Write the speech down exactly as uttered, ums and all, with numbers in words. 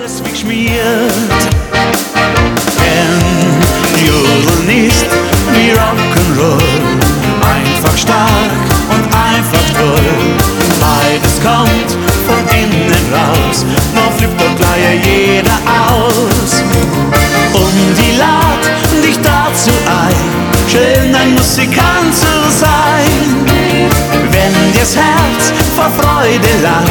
alles wie geschmiert. Denn Jodeln ist wie Rock'n'Roll, einfach stark und einfach toll. Beides kommt von innen raus, noch flippt doch gleich jeder aus. Und ich lad dich dazu ein, schön ein Musikant zu sein. Wenn dir's Herz vor Freude lacht,